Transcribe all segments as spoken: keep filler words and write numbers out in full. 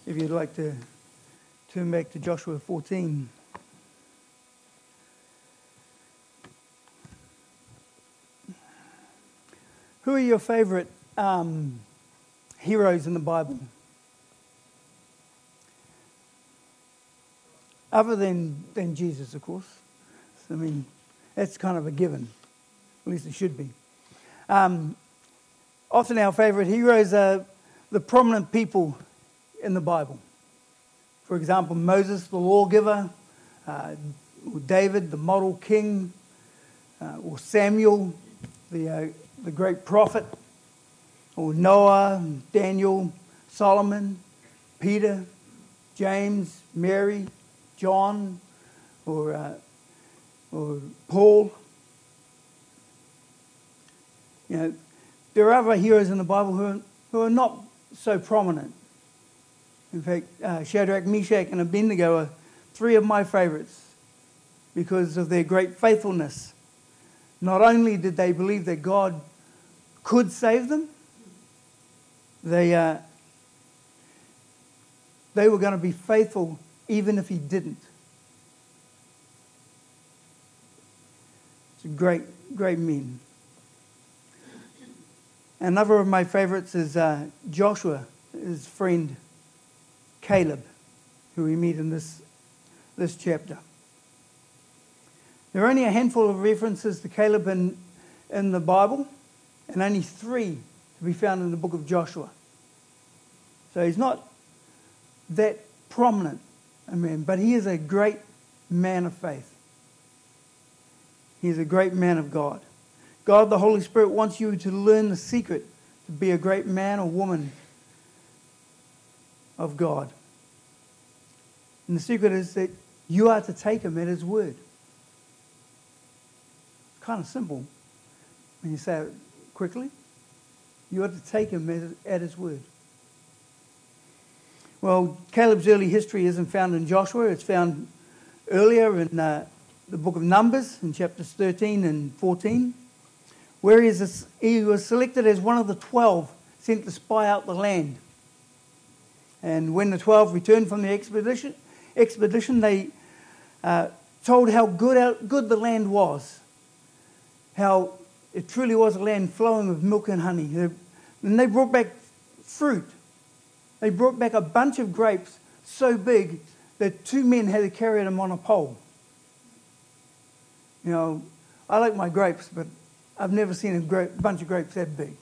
if you'd like to turn back to Joshua fourteen. Who are your favourite um, heroes in the Bible? Other than, than Jesus, of course. I mean, that's kind of a given. At least it should be. Um, often our favourite heroes are the prominent people in the Bible. For example, Moses, the lawgiver, uh, or David, the model king, uh, or Samuel, the, uh, the great prophet, or Noah, Daniel, Solomon, Peter, James, Mary, John, or, uh, or Paul. You know, there are other heroes in the Bible who are, who are not so prominent. In fact, uh, Shadrach, Meshach, and Abednego are three of my favourites because of their great faithfulness. Not only did they believe that God could save them, they uh, they were going to be faithful even if He didn't. It's a great, great men. Another of my favourites is uh, Joshua, his friend Caleb, who we meet in this, this chapter. There are only a handful of references to Caleb in, in the Bible, and only three to be found in the book of Joshua. So he's not that prominent a man, but he is a great man of faith. He is a great man of God. God, the Holy Spirit, wants you to learn the secret to be a great man or woman of God. And the secret is that you are to take Him at His word. It's kind of simple when you say it quickly. You are to take Him at His word. Well, Caleb's early history isn't found in Joshua. It's found earlier in uh, the book of Numbers, in chapters thirteen and fourteen, where he, is a, he was selected as one of the twelve sent to spy out the land. And when the twelve returned from the expedition, expedition they uh, told how good, how good the land was, how it truly was a land flowing with milk and honey. And they brought back fruit. They brought back a bunch of grapes so big that two men had to carry them on a pole. You know, I like my grapes, but I've never seen a grape, bunch of grapes that big.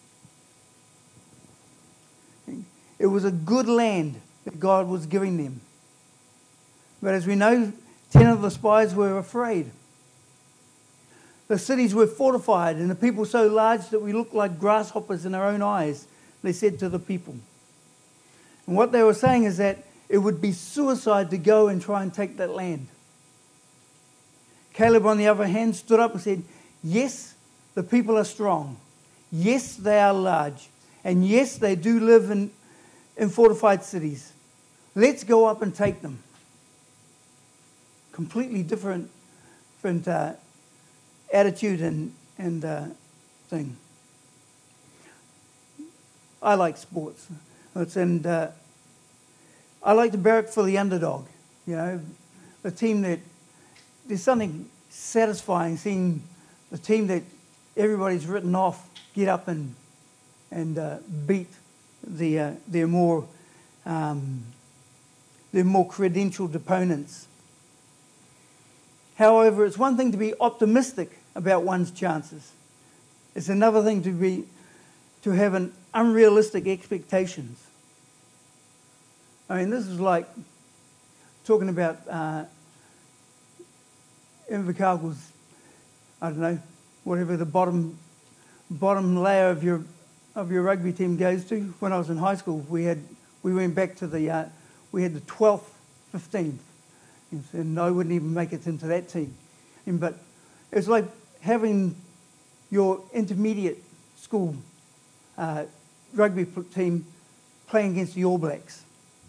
It was a good land that God was giving them. But as we know, ten of the spies were afraid. The cities were fortified and the people so large that we looked like grasshoppers in our own eyes, they said to the people. And what they were saying is that it would be suicide to go and try and take that land. Caleb, on the other hand, stood up and said, yes, the people are strong. Yes, they are large. And yes, they do live in, in fortified cities. Let's go up and take them. Completely different, different uh, attitude and, and uh, thing. I like sports. It's, and uh, I like to barrack for the underdog. You know, the team that, there's something satisfying seeing the team that everybody's written off get up and and uh, beat the uh, their more um, their more credentialed opponents. However, it's one thing to be optimistic about one's chances. It's another thing to be to have an unrealistic expectations. I mean, this is like talking about uh, Invercargill's, I don't know, whatever the bottom bottom layer of your of your rugby team goes to. When I was in high school, we had we went back to the uh, we had the twelfth, fifteenth, and I wouldn't even make it into that team. And, but it's like having your intermediate school uh, rugby team playing against the All Blacks.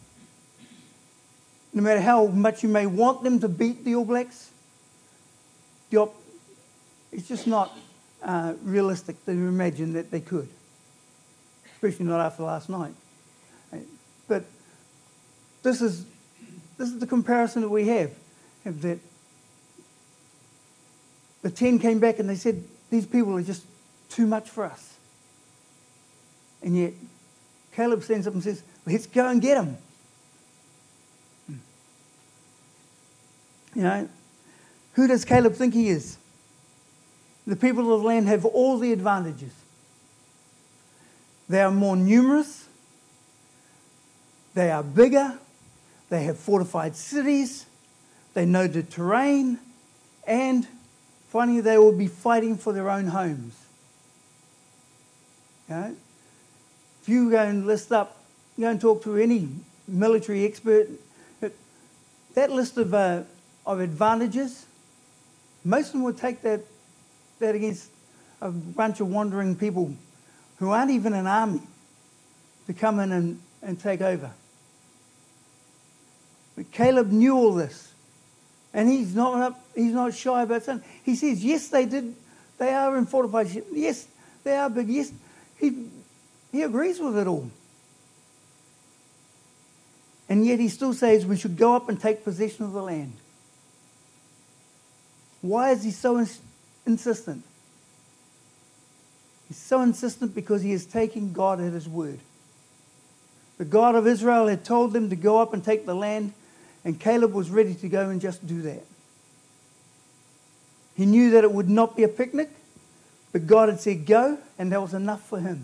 No matter how much you may want them to beat the All Blacks, the op- it's just not uh, realistic to imagine that they could, especially not after last night. But this is this is the comparison that we have. Have that the ten came back and they said, these people are just too much for us. And yet Caleb stands up and says, let's go and get them. You know, who does Caleb think he is? The people of the land have all the advantages. They are more numerous. They are bigger. They have fortified cities. They know the terrain. And finally, they will be fighting for their own homes. You know, if you go and list up, you go and talk to any military expert, that list of uh, of advantages, most of them would take that that against a bunch of wandering people who aren't even an army to come in and, and take over. But Caleb knew all this. And he's not up, he's not shy about saying. He says, yes, they did. They are in fortified ships. Yes, they are big. Yes, he he agrees with it all. And yet he still says we should go up and take possession of the land. Why is he so ins- insistent? He's so insistent because he is taking God at his word. The God of Israel had told them to go up and take the land, and Caleb was ready to go and just do that. He knew that it would not be a picnic, but God had said go, and that was enough for him.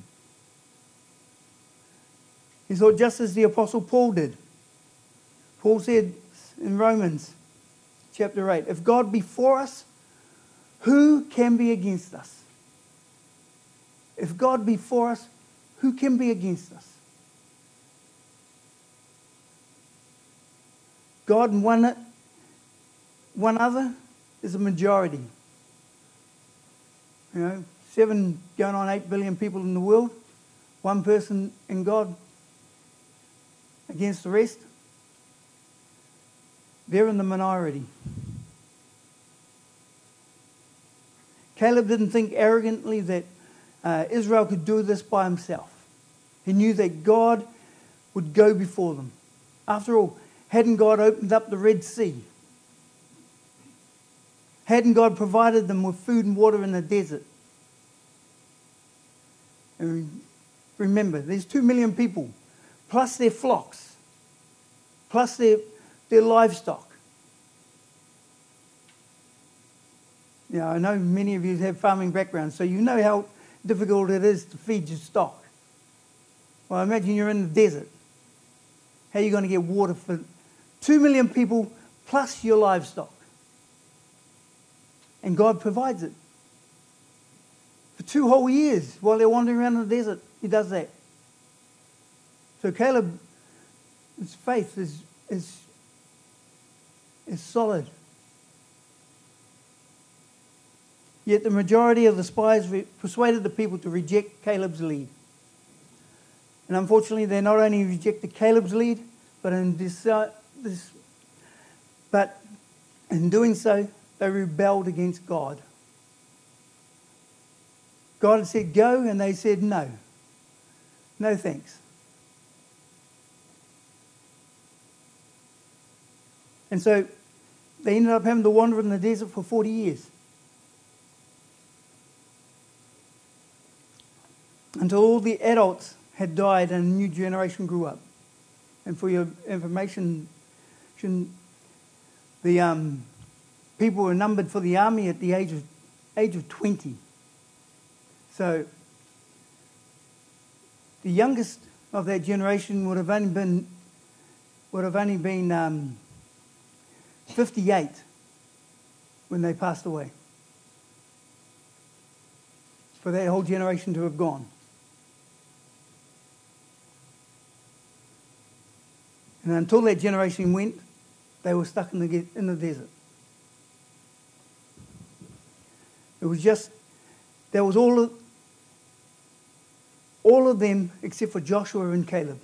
He thought just as the Apostle Paul did. Paul said in Romans chapter eight, if God be for us, who can be against us? If God be for us, who can be against us? God and one, one other is a majority. You know, seven going on eight billion people in the world, one person in God against the rest. They're in the minority. Caleb didn't think arrogantly that uh, Israel could do this by himself. He knew that God would go before them. After all, hadn't God opened up the Red Sea? Hadn't God provided them with food and water in the desert? And remember, there's two million people, plus their flocks, plus their, their livestock. Yeah, I know many of you have farming backgrounds, so you know how difficult it is to feed your stock. Well, imagine you're in the desert. How are you going to get water for two million people plus your livestock? And God provides it. For two whole years while they're wandering around in the desert, he does that. So Caleb's faith is, is, is solid. Yet the majority of the spies re- persuaded the people to reject Caleb's lead. And unfortunately, they not only rejected Caleb's lead, but in this, uh, this, but in doing so, they rebelled against God. God had said go, and they said no. No thanks. And so they ended up having to wander in the desert for forty years. Until all the adults had died and a new generation grew up. And for your information, the um, people were numbered for the army at the age of age of twenty. So the youngest of that generation would have only been would have only been um, fifty-eight when they passed away. For that whole generation to have gone. And until that generation went, they were stuck in the in the desert. It was just, there was all of, all of them except for Joshua and Caleb.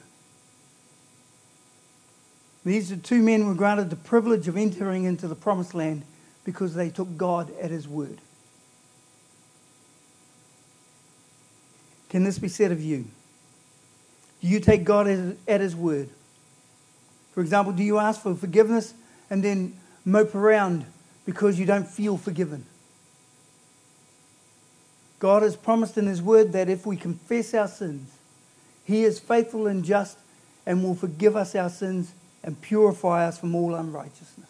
These two men were granted the privilege of entering into the promised land because they took God at his word. Can this be said of you? Do you take God at his word? For For example, do you ask for forgiveness and then mope around because you don't feel forgiven? God has promised in His Word that if we confess our sins, He is faithful and just and will forgive us our sins and purify us from all unrighteousness.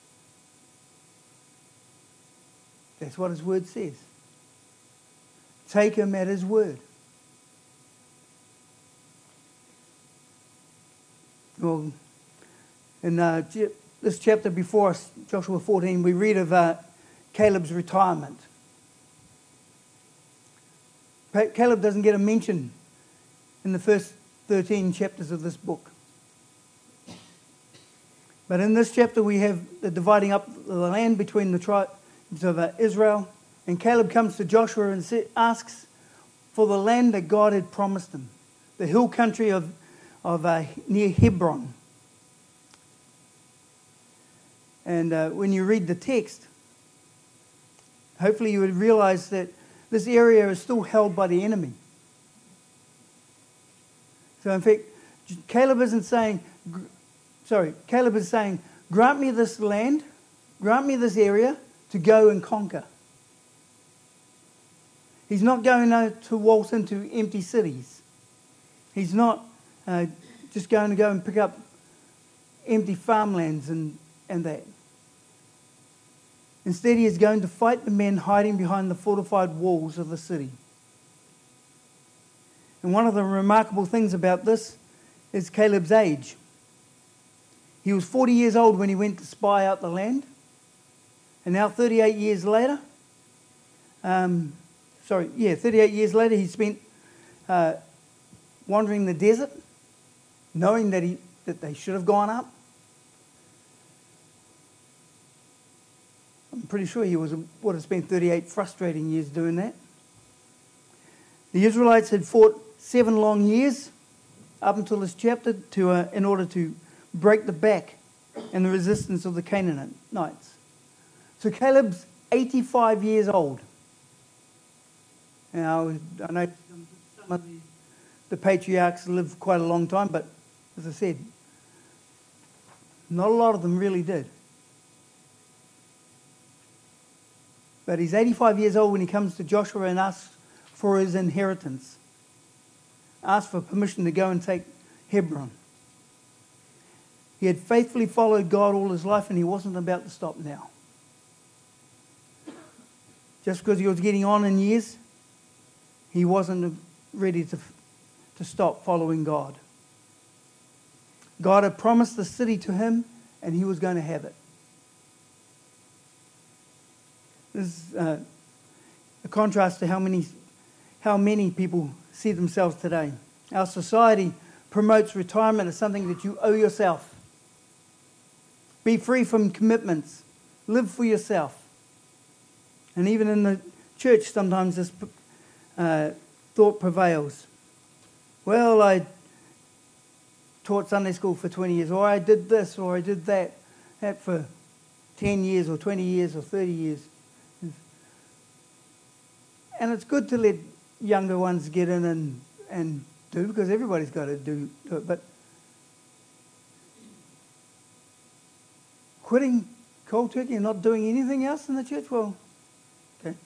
That's what His Word says. Take Him at His word. Well, in uh, this chapter before us, Joshua fourteen, we read of uh, Caleb's retirement. Caleb doesn't get a mention in the first thirteen chapters of this book. But in this chapter we have the dividing up the land between the tribes of uh, Israel. And Caleb comes to Joshua and asks for the land that God had promised him, the hill country of, of uh, near Hebron. And uh, when you read the text, hopefully you would realize that this area is still held by the enemy. So in fact, Caleb isn't saying, sorry, Caleb is saying, grant me this land, grant me this area to go and conquer. He's not going to waltz into empty cities. He's not uh, just going to go and pick up empty farmlands and, and that. Instead, he is going to fight the men hiding behind the fortified walls of the city. And one of the remarkable things about this is Caleb's age. He was forty years old when he went to spy out the land. And now thirty-eight years later, um, sorry, yeah, thirty-eight years later, he spent uh, wandering the desert, knowing that he that they should have gone up. I'm pretty sure he was would have spent thirty-eight frustrating years doing that. The Israelites had fought seven long years up until this chapter to uh, in order to break the back and the resistance of the Canaanites. So Caleb's eighty-five years old. Now, I know some of the, the patriarchs lived quite a long time, but as I said, not a lot of them really did. But he's eighty-five years old when he comes to Joshua and asks for his inheritance. Asks for permission to go and take Hebron. He had faithfully followed God all his life and he wasn't about to stop now. Just because he was getting on in years, he wasn't ready to, to stop following God. God had promised the city to him and he was going to have it. This is uh, a contrast to how many, how many people see themselves today. Our society promotes retirement as something that you owe yourself. Be free from commitments. Live for yourself. And even in the church, sometimes this uh, thought prevails. Well, I taught Sunday school for twenty years, or I did this, or I did that, that for ten years, or twenty years, or thirty years. And it's good to let younger ones get in and, and do, because everybody's got to do, do it. But quitting cold turkey and not doing anything else in the church, well, okay.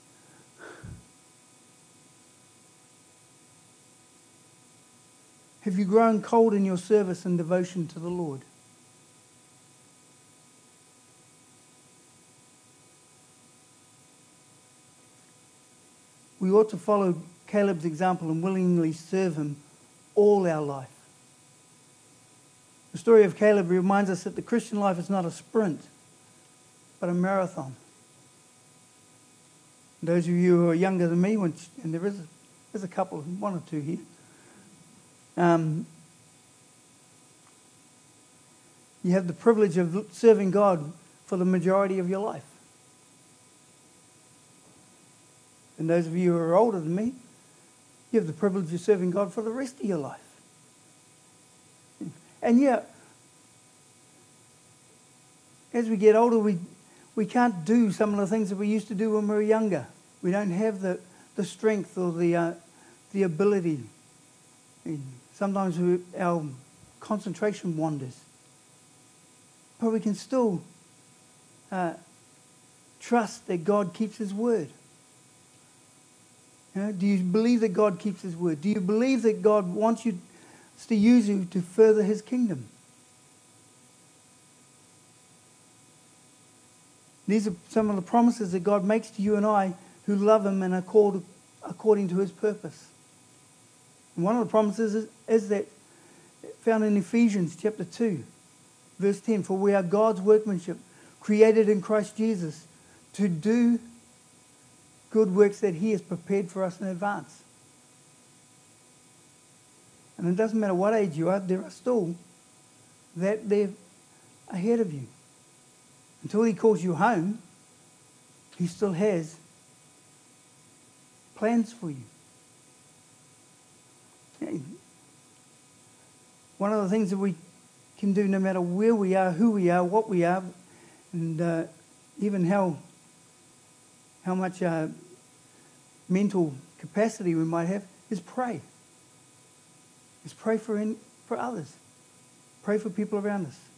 Have you grown cold in your service and devotion to the Lord? We ought to follow Caleb's example and willingly serve him all our life. The story of Caleb reminds us that the Christian life is not a sprint, but a marathon. Those of you who are younger than me, which, and there is a, there's a couple, one or two here, um, you have the privilege of serving God for the majority of your life. And those of you who are older than me, you have the privilege of serving God for the rest of your life. And yet, as we get older, we we can't do some of the things that we used to do when we were younger. We don't have the, the strength or the uh, the ability. And sometimes we, our concentration wanders. but we can still uh, trust that God keeps his word. You know, do you believe that God keeps his word? Do you believe that God wants you to use you to further his kingdom? These are some of the promises that God makes to you and I who love him and are called according to his purpose. And one of the promises is, is that found in Ephesians chapter two, verse ten, for we are God's workmanship, created in Christ Jesus to do good works that he has prepared for us in advance. And it doesn't matter what age you are, there are still that they're ahead of you. Until he calls you home, he still has plans for you. Okay. One of the things that we can do no matter where we are, who we are, what we are, and uh, even how how much uh, mental capacity we might have, is pray. Is pray for in, for others. Pray for people around us.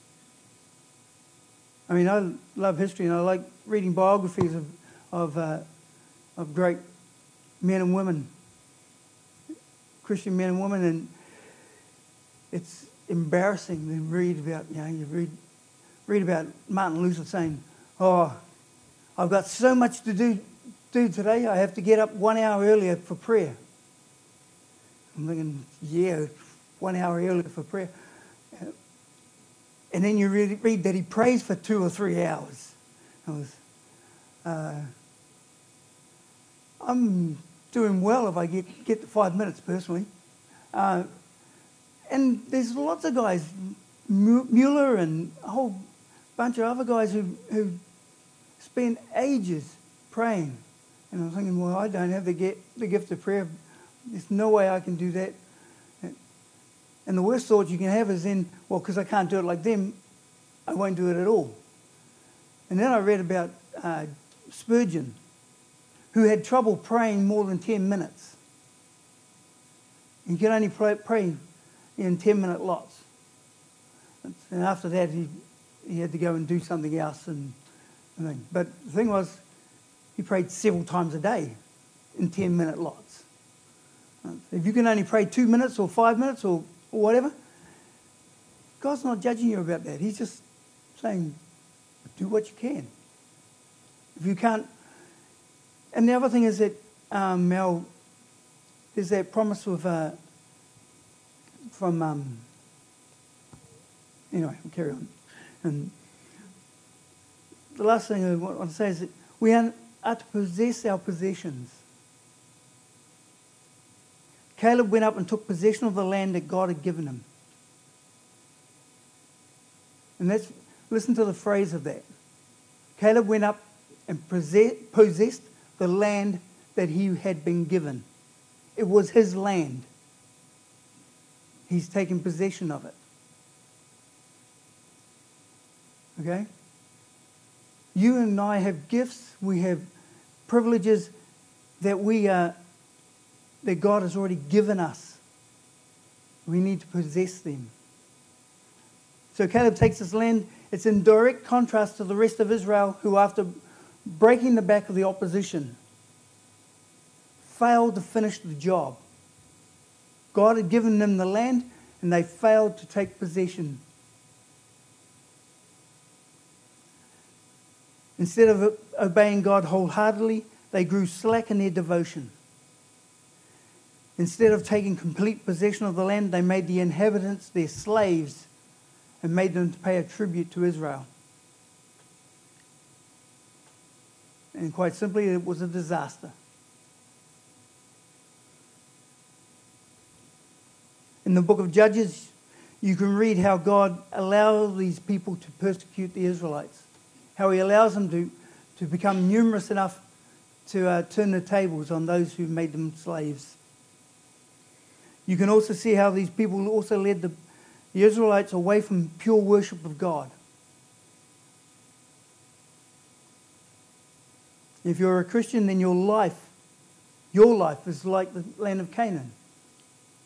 I mean, I love history and I like reading biographies of of, uh, of great men and women, Christian men and women, and it's embarrassing to read about, you know, you read read about Martin Luther saying, oh, I've got so much to do, do today, I have to get up one hour earlier for prayer. I'm thinking, yeah, one hour earlier for prayer. And then you read, read that he prays for two or three hours. I was, uh, I'm doing well if I get, get to five minutes personally. Uh, and there's lots of guys, Mueller and a whole bunch of other guys who, who spend ages praying. And I'm thinking, well, I don't have the, get, the gift of prayer. There's no way I can do that. And the worst thought you can have is then, well, because I can't do it like them, I won't do it at all. And then I read about uh, Spurgeon, who had trouble praying more than ten minutes. He could only pray, pray in ten-minute lots. And after that, he he had to go and do something else. And, and But the thing was, he prayed several times a day in ten-minute lots. If you can only pray two minutes or five minutes or, or whatever, God's not judging you about that. He's just saying, do what you can. If you can't... And the other thing is that, um, Mel, there's that promise with, uh, from, um, anyway, we'll carry on. And the last thing I want to say is that we are to possess our possessions. Caleb went up and took possession of the land that God had given him. And let's listen to the phrase of that. Caleb went up and possessed the land that he had been given. It was his land. He's taken possession of it. Okay? You and I have gifts. We have privileges that we are, that God has already given us. We need to possess them. So Caleb takes this land. It's in direct contrast to the rest of Israel, who after breaking the back of the opposition, failed to finish the job. God had given them the land, and they failed to take possession. Instead of obeying God wholeheartedly, they grew slack in their devotion. Instead of taking complete possession of the land, they made the inhabitants their slaves and made them to pay a tribute to Israel. And quite simply, it was a disaster. In the book of Judges, you can read how God allows these people to persecute the Israelites. How he allows them to, to become numerous enough to uh, turn the tables on those who made them slaves. You can also see how these people also led the, the Israelites away from pure worship of God. If you're a Christian, then your life, your life is like the land of Canaan.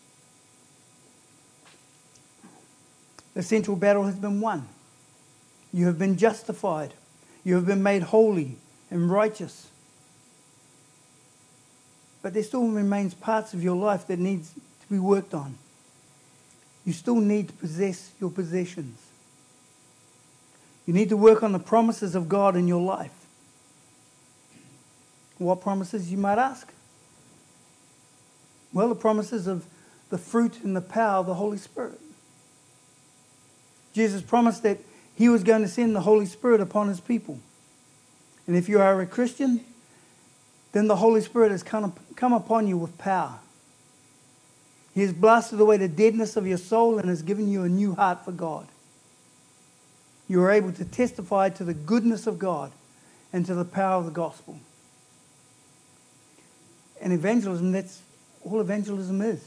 The central battle has been won. You have been justified. You have been made holy and righteous. But there still remains parts of your life that needs to be worked on. You still need to possess your possessions. You need to work on the promises of God in your life. What promises, you might ask? Well, the promises of the fruit and the power of the Holy Spirit. Jesus promised that he was going to send the Holy Spirit upon his people. And if you are a Christian, then the Holy Spirit has come, come upon you with power. He has blasted away the deadness of your soul and has given you a new heart for God. You are able to testify to the goodness of God and to the power of the gospel. And evangelism, that's all evangelism is.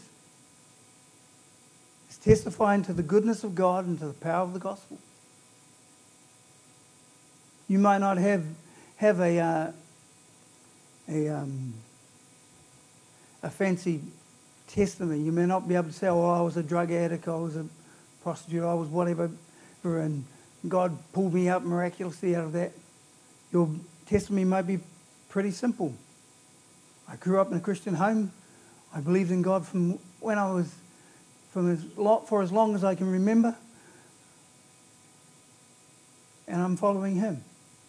It's testifying to the goodness of God and to the power of the gospel. You might not have have a uh, a um, a fancy testimony. You may not be able to say, "Oh, I was a drug addict, I was a prostitute, I was whatever, and God pulled me out miraculously out of that." Your testimony might be pretty simple. I grew up in a Christian home. I believed in God from when I was, from as long, for as long as I can remember, and I'm following Him.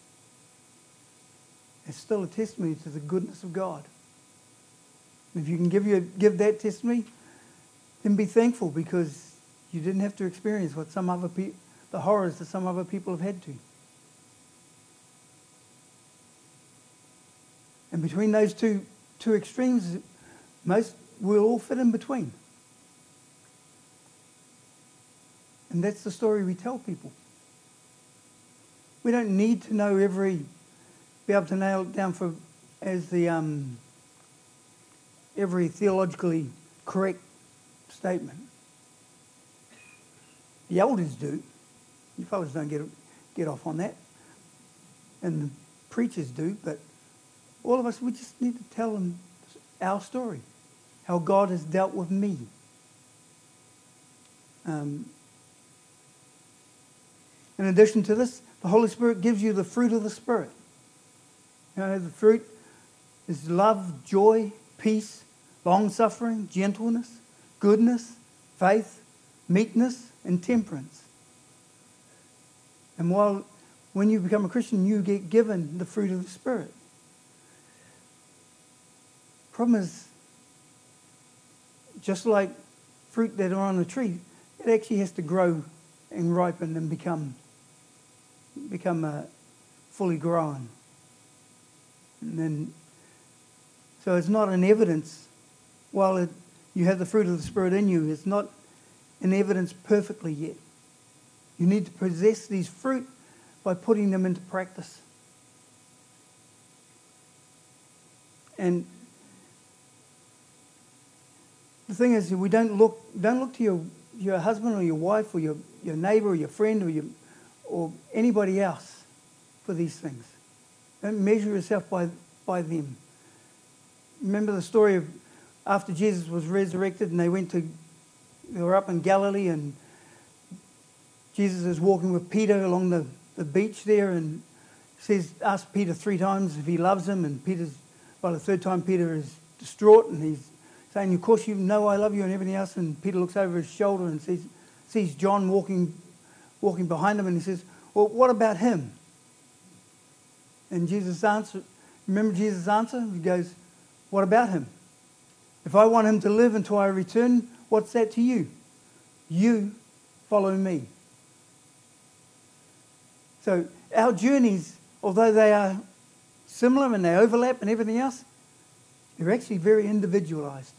It's still a testimony to the goodness of God. If you can give you give that testimony, then be thankful, because you didn't have to experience what some other pe- the horrors that some other people have had to. And between those two two extremes, most will all fit in between. And that's the story we tell people. We don't need to know every, be able to nail it down for as the um, every theologically correct statement. The elders do. You fellas don't get get off on that. And the preachers do, but all of us, we just need to tell them our story, how God has dealt with me. Um, in addition to this, the Holy Spirit gives you the fruit of the Spirit. You know, the fruit is love, joy, peace, long-suffering, gentleness, goodness, faith, meekness, and temperance. And while when you become a Christian, you get given the fruit of the Spirit. Problem is, just like fruit that are on a tree, it actually has to grow and ripen and become become uh, fully grown. And then, so it's not an evidence. While it, you have the fruit of the Spirit in you, it's not an evidence perfectly yet. You need to possess these fruit by putting them into practice. And the thing is, we don't look don't look to your, your husband or your wife or your, your neighbour or your friend or your or anybody else for these things. Don't measure yourself by by them. Remember the story of after Jesus was resurrected and they went to they were up in Galilee and Jesus is walking with Peter along the, the beach there and says asks Peter three times if he loves him, and Peter's by the third time Peter is distraught and he's saying, "Of course you know I love you," and everything else. And Peter looks over his shoulder and sees sees John walking walking behind him, and he says, "Well, what about him?" And Jesus answer, remember Jesus' answer? He goes, "What about him? If I want him to live until I return, what's that to you? You follow me." So our journeys, although they are similar and they overlap and everything else, they're actually very individualized.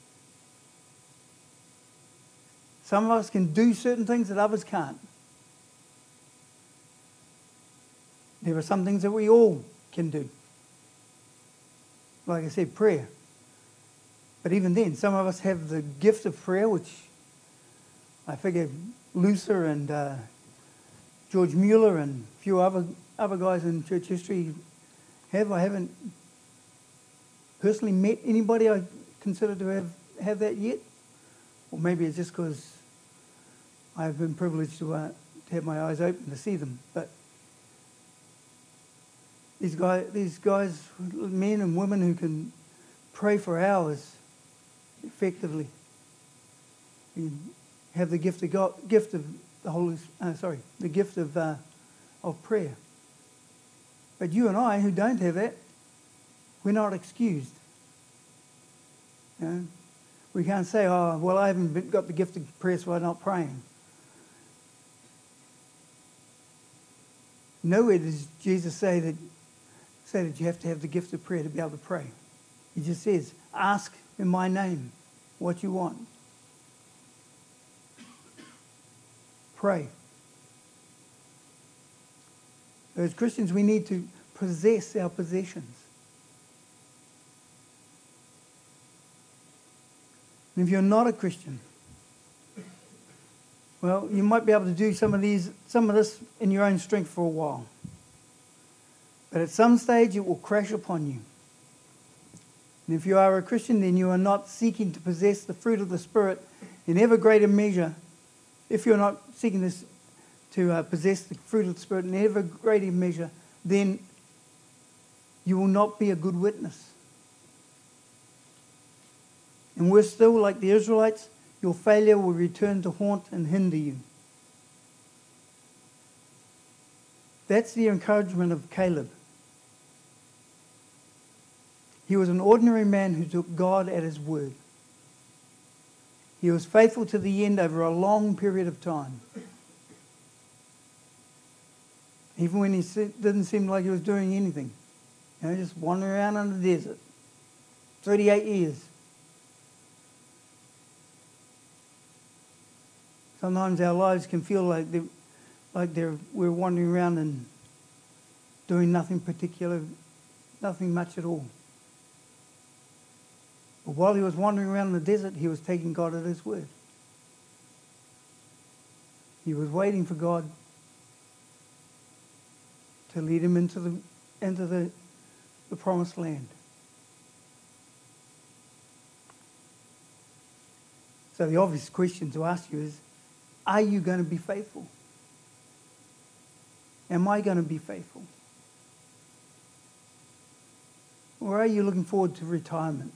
Some of us can do certain things that others can't. There are some things that we all can do. Like I said, prayer. But even then, some of us have the gift of prayer, which I figure Luther and uh, George Mueller and a few other, other guys in church history have. I haven't personally met anybody I consider to have, have that yet. Or maybe it's just because I've been privileged to, uh, to have my eyes open to see them. But these guys, these guys, men and women who can pray for hours effectively, and have the gift of God, gift of the Holy, uh, sorry, the gift of uh, of prayer. But you and I, who don't have that, we're not excused. You know? We can't say, "Oh, well, I haven't got the gift of prayer, so I'm not praying." Nowhere does Jesus say that say that you have to have the gift of prayer to be able to pray. He just says, "Ask in my name what you want." Pray. As Christians, we need to possess our possessions. And if you're not a Christian, well, you might be able to do some of these, some of this in your own strength for a while. But at some stage, it will crash upon you. And if you are a Christian, then you are not seeking to possess the fruit of the Spirit in ever greater measure. If you're not seeking this to uh, possess the fruit of the Spirit in ever greater measure, then you will not be a good witness. And worse still, like the Israelites, your failure will return to haunt and hinder you. That's the encouragement of Caleb. He was an ordinary man who took God at his word. He was faithful to the end over a long period of time. Even when he didn't seem like he was doing anything. You know, just wandering around in the desert. thirty-eight years. Sometimes our lives can feel like they're, like they're, we're wandering around and doing nothing particular, nothing much at all. But while he was wandering around in the desert, he was taking God at his word. He was waiting for God to lead him into the into the, the promised land. So the obvious question to ask you is, are you going to be faithful? Am I going to be faithful? Or are you looking forward to retirement?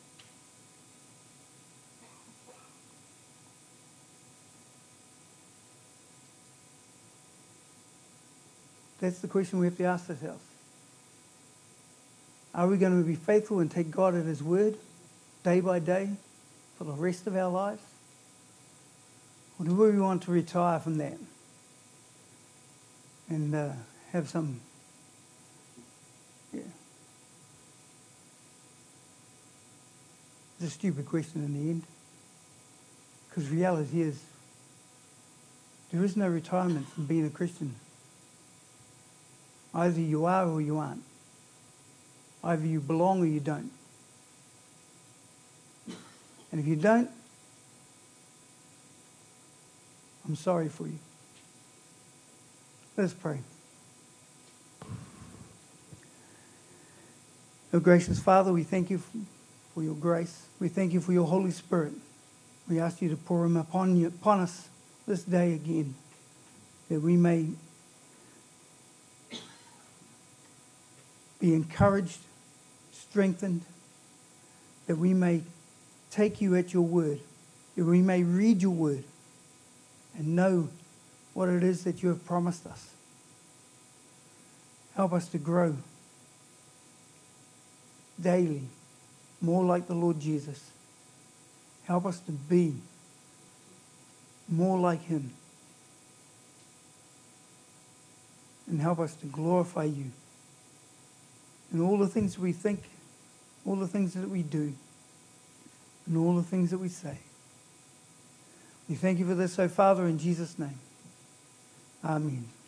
That's the question we have to ask ourselves. Are we going to be faithful and take God at his word day by day for the rest of our lives? Or do we want to retire from that and uh, have some, yeah. It's a stupid question in the end. Because reality is, there is no retirement from being a Christian. Either you are or you aren't. Either you belong or you don't. And if you don't, I'm sorry for you. Let's pray. Oh, gracious Father, we thank you for your grace. We thank you for your Holy Spirit. We ask you to pour him upon you, upon us this day again, that we may be encouraged, strengthened, that we may take you at your word, that we may read your word and know what it is that you have promised us. Help us to grow daily more like the Lord Jesus. Help us to be more like him. And help us to glorify you in all the things we think, all the things that we do, and all the things that we say. We thank you for this, oh Father, in Jesus' name. Amen.